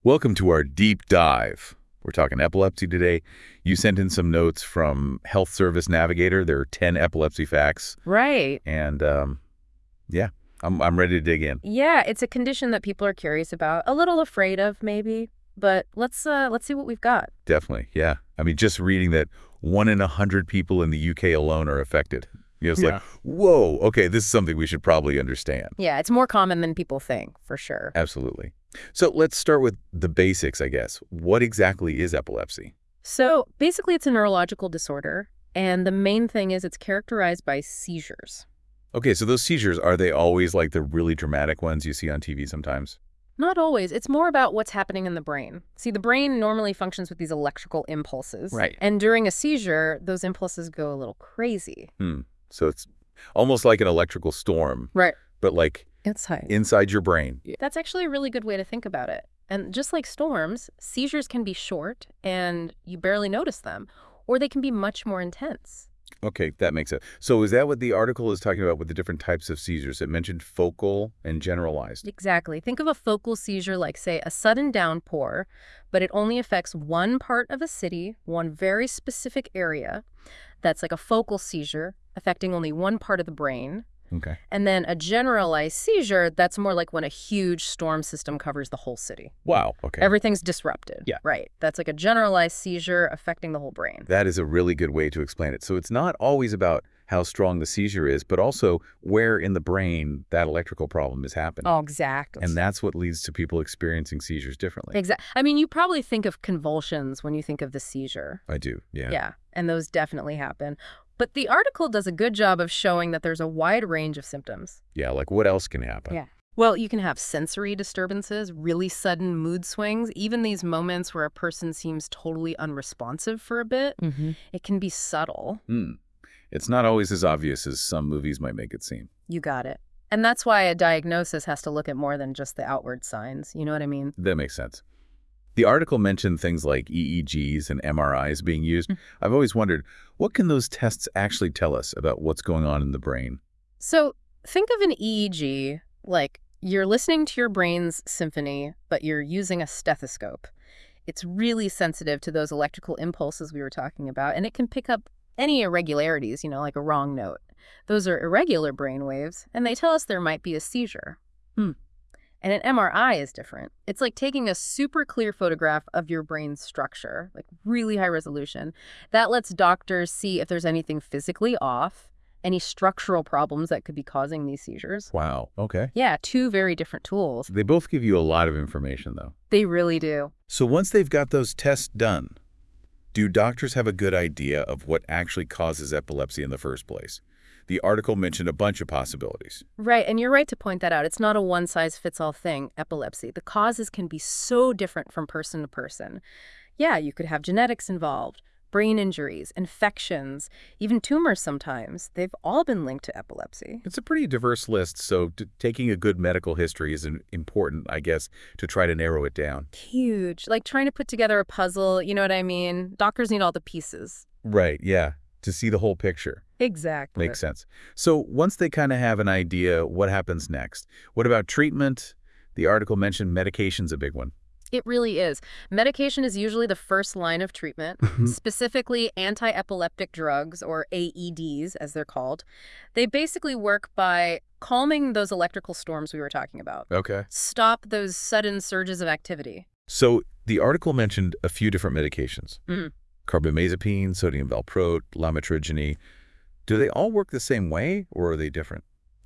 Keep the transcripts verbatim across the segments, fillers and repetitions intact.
Welcome to our deep dive. We're talking epilepsy today. You sent in some notes from Health Service Navigator. There are ten epilepsy facts. Right. And um, yeah, I'm, I'm ready to dig in. Yeah, it's a condition that people are curious about, a little afraid of maybe, but let's uh, let's see what we've got. Definitely, yeah. I mean, just reading that one in a hundred people in the U K alone are affected. You know, it's Yeah. like, whoa, okay, this is something we should probably understand. Yeah, it's more common than people think, for sure. Absolutely. So let's start with the basics, I guess. What exactly is epilepsy? So basically, it's a neurological disorder, and the main thing is it's characterized by seizures. Okay, so those seizures, are they always like the really dramatic ones you see on T V sometimes? Not always. It's more about what's happening in the brain. See, the brain normally functions with these electrical impulses. Right. And during a seizure, those impulses go a little crazy. Hmm. So it's almost like an electrical storm, Right. but like Inside. inside your brain. That's actually a really good way to think about it. And just like storms, seizures can be short and you barely notice them, or they can be much more intense. Okay, that makes sense. So is that what the article is talking about with the different types of seizures? It mentioned focal and generalized. Exactly. Think of a focal seizure like, say, a sudden downpour, but it only affects one part of a city, one very specific area. That's like a focal seizure, affecting only one part of the brain. Okay. And then a generalized seizure, that's more like when a huge storm system covers the whole city. Wow. Okay. Everything's disrupted. Yeah. Right. That's like a generalized seizure affecting the whole brain. That is a really good way to explain it. So it's not always about how strong the seizure is, but also where in the brain that electrical problem is happening. Oh, exactly. And that's what leads to people experiencing seizures differently. Exactly. I mean, you probably think of convulsions when you think of the seizure. I do, yeah. Yeah, and those definitely happen. But the article does a good job of showing that there's a wide range of symptoms. Yeah, like what else can happen? Yeah. Well, you can have sensory disturbances, really sudden mood swings, even these moments where a person seems totally unresponsive for a bit. Mm-hmm. It can be subtle. Hmm. It's not always as obvious as some movies might make it seem. You got it. And that's why a diagnosis has to look at more than just the outward signs. You know what I mean? That makes sense. The article mentioned things like E E Gs and M R Is being used. Mm. I've always wondered, what can those tests actually tell us about what's going on in the brain? So think of an E E G like you're listening to your brain's symphony, but you're using a stethoscope. It's really sensitive to those electrical impulses we were talking about, and it can pick up any irregularities, you know, like a wrong note. Those are irregular brain waves, and they tell us there might be a seizure. Hmm. And an M R I is different. It's like taking a super clear photograph of your brain's structure, like really high resolution. That lets doctors see if there's anything physically off, any structural problems that could be causing these seizures. Wow. Okay. Yeah, two very different tools. They both give you a lot of information, though. They really do. So once they've got those tests done, do doctors have a good idea of what actually causes epilepsy in the first place? The article mentioned a bunch of possibilities. Right, and you're right to point that out. It's not a one-size-fits-all thing, epilepsy. The causes can be so different from person to person. Yeah, you could have genetics involved, brain injuries, infections, even tumors sometimes. They've all been linked to epilepsy. It's a pretty diverse list, so t- taking a good medical history is an- important, I guess, to try to narrow it down. Huge. Like trying to put together a puzzle, you know what I mean? Doctors need all the pieces. Right, yeah, to see the whole picture. Exactly. Makes sense. So once they kind of have an idea, what happens next? What about treatment? The article mentioned medication's a big one. It really is. Medication is usually the first line of treatment, specifically anti-epileptic drugs, or A E Ds, as they're called. They basically work by calming those electrical storms we were talking about. Okay. Stop those sudden surges of activity. So the article mentioned a few different medications. Mhm. Carbamazepine, sodium valproate, lamotrigine. Do they all work the same way, or are they different?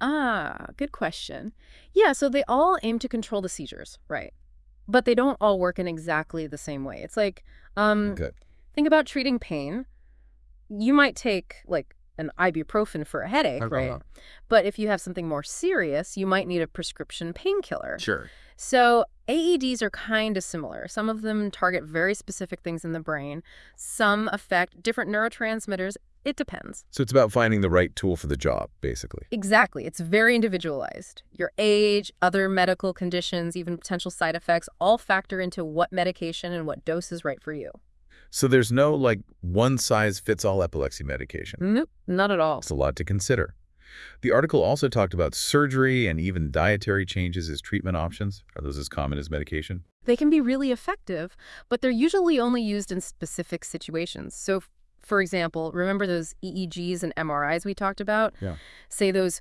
Ah, good question. Yeah, so they all aim to control the seizures, right? But they don't all work in exactly the same way. It's like, um, Good. think about treating pain. You might take, like, an ibuprofen for a headache, Okay. right? But if you have something more serious, you might need a prescription painkiller. Sure. So A E Ds are kind of similar. Some of them target very specific things in the brain. Some affect different neurotransmitters. It depends. So it's about finding the right tool for the job, basically. Exactly. It's very individualized. Your age, other medical conditions, even potential side effects all factor into what medication and what dose is right for you. So there's no, like, one-size-fits-all epilepsy medication. Nope, not at all. It's a lot to consider. The article also talked about surgery and even dietary changes as treatment options. Are those as common as medication? They can be really effective, but they're usually only used in specific situations. So, f- for example, remember those E E Gs and M R Is we talked about? Yeah. Say those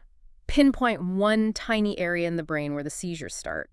pinpoint one tiny area in the brain where the seizures start.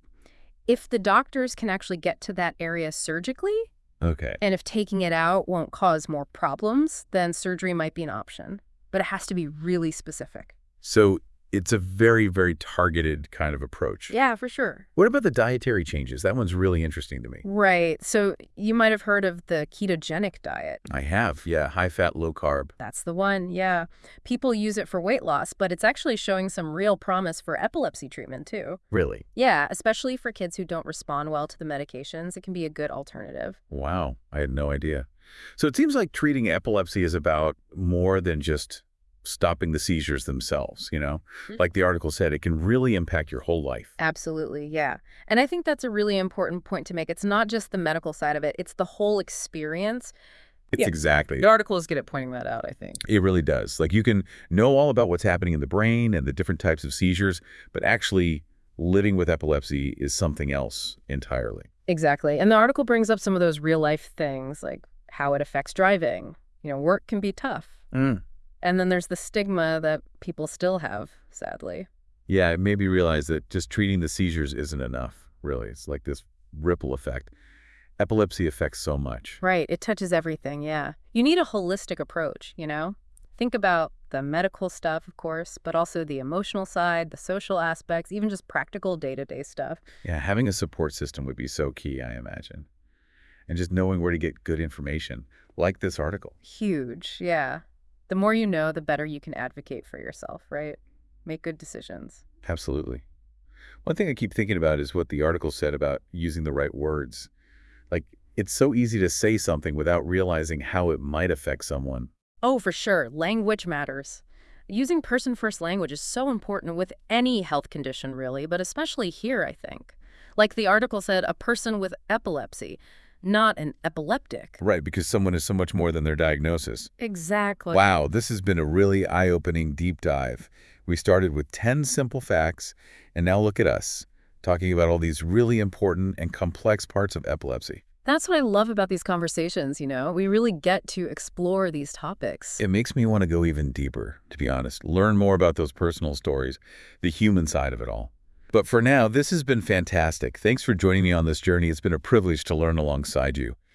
If the doctors can actually get to that area surgically, Okay. and if taking it out won't cause more problems, then surgery might be an option. But it has to be really specific. So it's a very, very targeted kind of approach. Yeah, for sure. What about the dietary changes? That one's really interesting to me. Right. So you might have heard of the ketogenic diet. I have, yeah. High fat, low carb. That's the one, yeah. People use it for weight loss, but it's actually showing some real promise for epilepsy treatment, too. Really? Yeah, especially for kids who don't respond well to the medications, it can be a good alternative. Wow. I had no idea. So it seems like treating epilepsy is about more than just stopping the seizures themselves, you know? Mhm. Like the article said, it can really impact your whole life. Absolutely, yeah. And I think that's a really important point to make. It's not just the medical side of it, it's the whole experience. It's Yeah. exactly. The article is good at pointing that out, I think. It really does. Like you can know all about what's happening in the brain and the different types of seizures, but actually living with epilepsy is something else entirely. Exactly. And the article brings up some of those real life things, like how it affects driving. You know, work can be tough. Mm. And then there's the stigma that people still have, sadly. Yeah, it made me realize that just treating the seizures isn't enough, really. It's like this ripple effect. Epilepsy affects so much. Right. It touches everything, yeah. You need a holistic approach, you know? Think about the medical stuff, of course, but also the emotional side, the social aspects, even just practical day-to-day stuff. Yeah, having a support system would be so key, I imagine. And just knowing where to get good information, like this article. Huge, yeah. The more you know, the better you can advocate for yourself, right? Make good decisions. Absolutely. One thing I keep thinking about is what the article said about using the right words. Like, it's so easy to say something without realizing how it might affect someone. Oh, for sure. Language matters. Using person-first language is so important with any health condition, really, but especially here, I think. Like the article said, a person with epilepsy, not an epileptic. Right, because someone is so much more than their diagnosis. Exactly. Wow, this has been a really eye-opening deep dive. We started with ten simple facts, and now look at us, talking about all these really important and complex parts of epilepsy. That's what I love about these conversations, you know? We really get to explore these topics. It makes me want to go even deeper, to be honest. Learn more about those personal stories, the human side of it all. But for now, this has been fantastic. Thanks for joining me on this journey. It's been a privilege to learn alongside you.